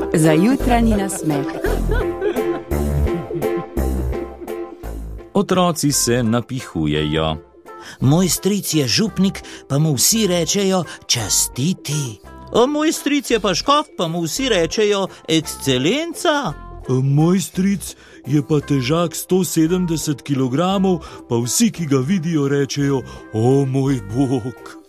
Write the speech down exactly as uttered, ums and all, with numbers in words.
Za jutranji nasmeh. Otroci se napihujejo. Moj stric je župnik, pa mu vsi rečejo častiti. A moj stric je pa škof, pa mu vsi rečejo ekscelenca. Moj stric je pa težak sto sedemdeset kilogramov, pa vsi, ki ga vidijo, rečejo: o moj bog.